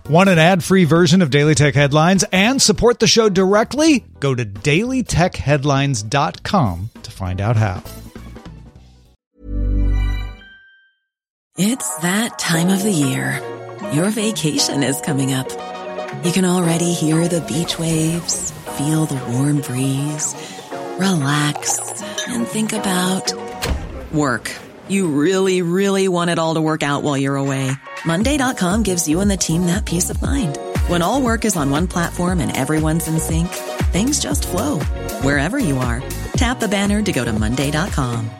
Want an ad-free version of Daily Tech Headlines and support the show directly? Go to dailytechheadlines.com to find out how. It's that time of the year. Your vacation is coming up. You can already hear the beach waves, feel the warm breeze, relax, and think about work. You really, really want it all to work out while you're away. Monday.com gives you and the team that peace of mind. When all work is on one platform and everyone's in sync, things just flow. Wherever you are, tap the banner to go to Monday.com.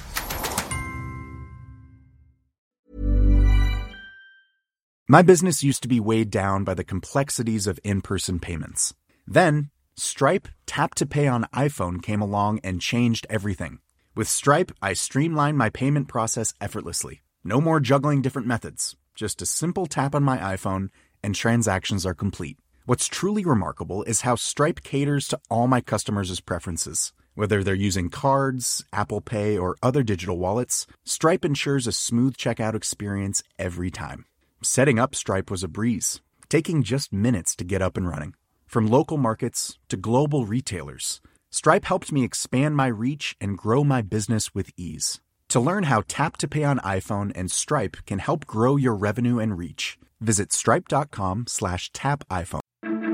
My business used to be weighed down by the complexities of in-person payments. Then, Stripe Tap to Pay on iPhone came along and changed everything. With Stripe, I streamlined my payment process effortlessly. No more juggling different methods. Just a simple tap on my iPhone and transactions are complete. What's truly remarkable is how Stripe caters to all my customers' preferences. Whether they're using cards, Apple Pay, or other digital wallets, Stripe ensures a smooth checkout experience every time. Setting up Stripe was a breeze, taking just minutes to get up and running. From local markets to global retailers, Stripe helped me expand my reach and grow my business with ease. To learn how Tap to Pay on iPhone and Stripe can help grow your revenue and reach, visit stripe.com/tapiphone.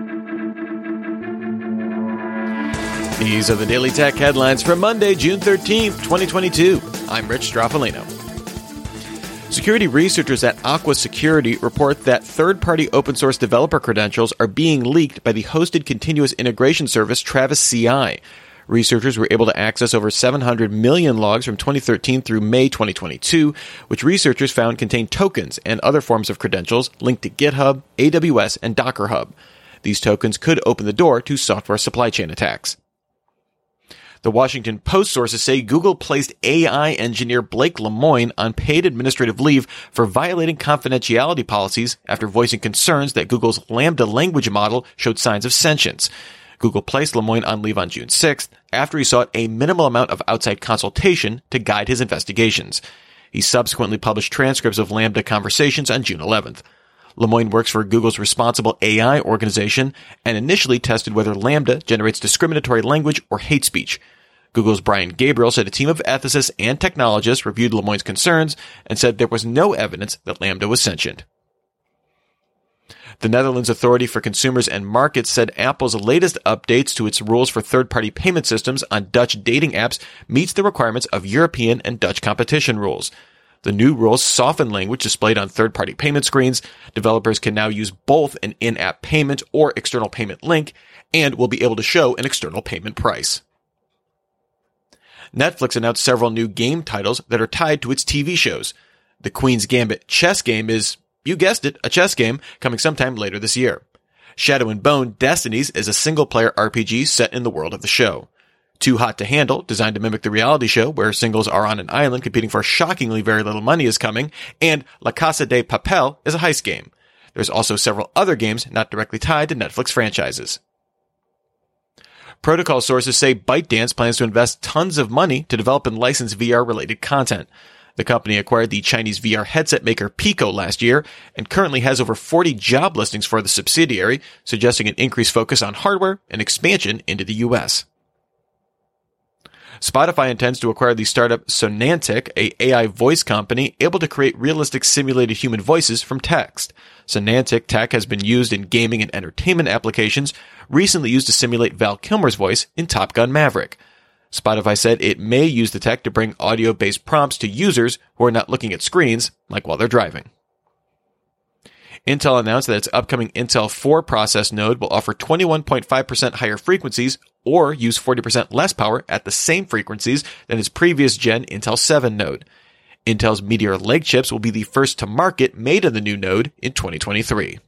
These are the Daily Tech headlines for Monday, June 13th, 2022. I'm Rich Stroffolino. Security researchers at Aqua Security report that third-party open-source developer credentials are being leaked by the hosted continuous integration service Travis CI. Researchers were able to access over 700 million logs from 2013 through May 2022, which researchers found contained tokens and other forms of credentials linked to GitHub, AWS, and Docker Hub. These tokens could open the door to software supply chain attacks. The Washington Post sources say Google placed AI engineer Blake Lemoine on paid administrative leave for violating confidentiality policies after voicing concerns that Google's Lambda language model showed signs of sentience. Google placed Lemoine on leave on June 6th after he sought a minimal amount of outside consultation to guide his investigations. He subsequently published transcripts of Lambda conversations on June 11th. Lemoine works for Google's Responsible AI organization and initially tested whether Lambda generates discriminatory language or hate speech. Google's Brian Gabriel said a team of ethicists and technologists reviewed Lemoine's concerns and said there was no evidence that Lambda was sentient. The Netherlands Authority for Consumers and Markets said Apple's latest updates to its rules for third-party payment systems on Dutch dating apps meets the requirements of European and Dutch competition rules. The new rules soften language displayed on third-party payment screens. Developers can now use both an in-app payment or external payment link and will be able to show an external payment price. Netflix announced several new game titles that are tied to its TV shows. The Queen's Gambit chess game is, you guessed it, a chess game coming sometime later this year. Shadow and Bone Destinies is a single-player RPG set in the world of the show. Too Hot to Handle, designed to mimic the reality show where singles are on an island competing for shockingly very little money, is coming, and La Casa de Papel is a heist game. There's also several other games not directly tied to Netflix franchises. Protocol sources say ByteDance plans to invest tons of money to develop and license VR-related content. The company acquired the Chinese VR headset maker Pico last year and currently has over 40 job listings for the subsidiary, suggesting an increased focus on hardware and expansion into the U.S. Spotify intends to acquire the startup Sonantic, a AI voice company able to create realistic simulated human voices from text. Sonantic tech has been used in gaming and entertainment applications, recently used to simulate Val Kilmer's voice in Top Gun Maverick. Spotify said it may use the tech to bring audio-based prompts to users who are not looking at screens, like while they're driving. Intel announced that its upcoming Intel 4 process node will offer 21.5% higher frequencies or use 40% less power at the same frequencies than its previous gen Intel 7 node. Intel's Meteor Lake chips will be the first to market made in the new node in 2023.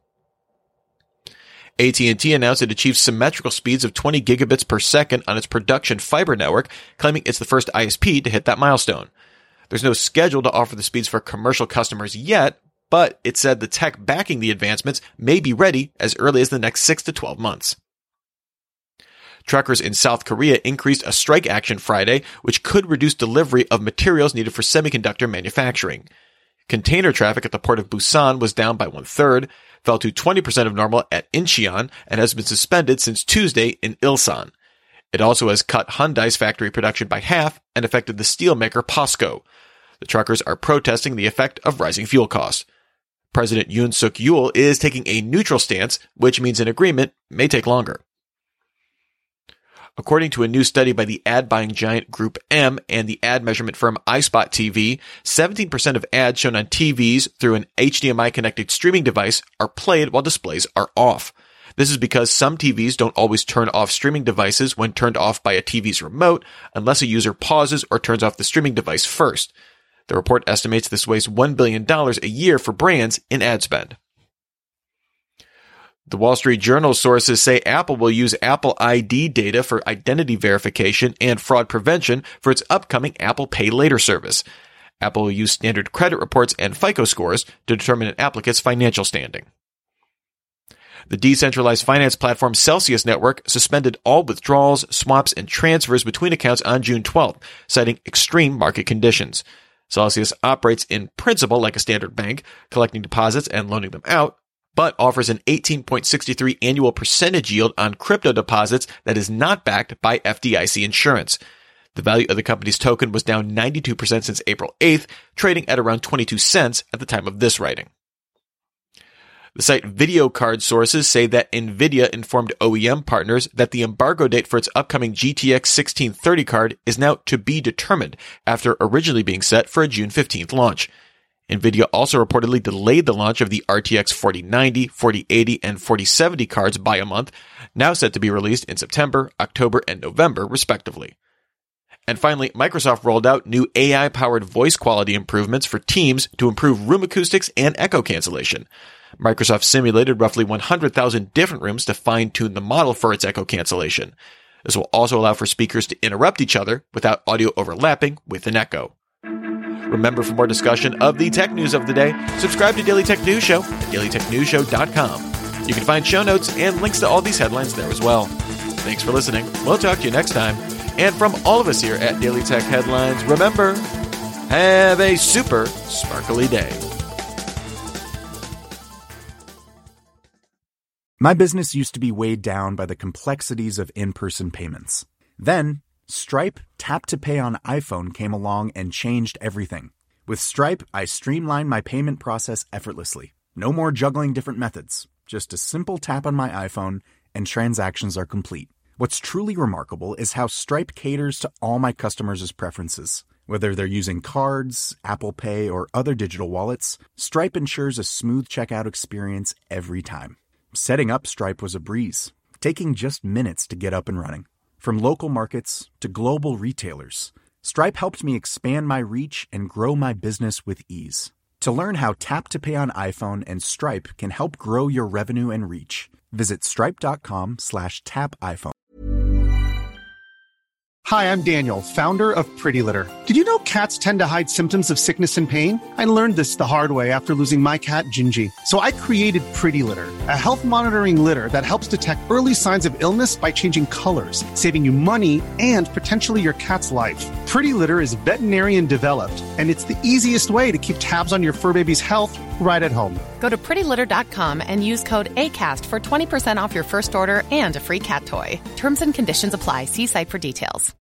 AT&T announced it achieved symmetrical speeds of 20 gigabits per second on its production fiber network, claiming it's the first ISP to hit that milestone. There's no schedule to offer the speeds for commercial customers yet, but it said the tech backing the advancements may be ready as early as the next 6 to 12 months. Truckers in South Korea increased a strike action Friday, which could reduce delivery of materials needed for semiconductor manufacturing. Container traffic at the port of Busan was down by 1/3, fell to 20% of normal at Incheon, and has been suspended since Tuesday in Ilsan. It also has cut Hyundai's factory production by half and affected the steelmaker POSCO. The truckers are protesting the effect of rising fuel costs. President Yoon Suk-yeol is taking a neutral stance, which means an agreement may take longer. According to a new study by the ad-buying giant Group M and the ad measurement firm iSpot TV, 17% of ads shown on TVs through an HDMI-connected streaming device are played while displays are off. This is because some TVs don't always turn off streaming devices when turned off by a TV's remote unless a user pauses or turns off the streaming device first. The report estimates this wastes $1 billion a year for brands in ad spend. The Wall Street Journal sources say Apple will use Apple ID data for identity verification and fraud prevention for its upcoming Apple Pay Later service. Apple will use standard credit reports and FICO scores to determine an applicant's financial standing. The decentralized finance platform Celsius Network suspended all withdrawals, swaps, and transfers between accounts on June 12th, citing extreme market conditions. Celsius operates in principle like a standard bank, collecting deposits and loaning them out, but offers an 18.63 annual percentage yield on crypto deposits that is not backed by FDIC insurance. The value of the company's token was down 92% since April 8th, trading at around 22 cents at the time of this writing. The site Video Card sources say that NVIDIA informed OEM partners that the embargo date for its upcoming GTX 1630 card is now to be determined after originally being set for a June 15th launch. NVIDIA also reportedly delayed the launch of the RTX 4090, 4080, and 4070 cards by a month, now set to be released in September, October, and November, respectively. And finally, Microsoft rolled out new AI-powered voice quality improvements for Teams to improve room acoustics and echo cancellation. Microsoft simulated roughly 100,000 different rooms to fine-tune the model for its echo cancellation. This will also allow for speakers to interrupt each other without audio overlapping with an echo. Remember, for more discussion of the tech news of the day, subscribe to Daily Tech News Show at dailytechnewsshow.com. You can find show notes and links to all these headlines there as well. Thanks for listening. We'll talk to you next time. And from all of us here at Daily Tech Headlines, remember, have a super sparkly day. My business used to be weighed down by the complexities of in-person payments. Then, Stripe Tap to Pay on iPhone came along and changed everything. With Stripe, I streamlined my payment process effortlessly. No more juggling different methods. Just a simple tap on my iPhone and transactions are complete. What's truly remarkable is how Stripe caters to all my customers' preferences. Whether they're using cards, Apple Pay, or other digital wallets, Stripe ensures a smooth checkout experience every time. Setting up Stripe was a breeze, taking just minutes to get up and running. From local markets to global retailers, Stripe helped me expand my reach and grow my business with ease. To learn how Tap to Pay on iPhone and Stripe can help grow your revenue and reach, visit stripe.com/tapiphone. Hi, I'm Daniel, founder of Pretty Litter. Did you know cats tend to hide symptoms of sickness and pain? I learned this the hard way after losing my cat, Gingy. So I created Pretty Litter, a health monitoring litter that helps detect early signs of illness by changing colors, saving you money and potentially your cat's life. Pretty Litter is veterinarian developed, and it's the easiest way to keep tabs on your fur baby's health right at home. Go to prettylitter.com and use code ACAST for 20% off your first order and a free cat toy. Terms and conditions apply. See site for details.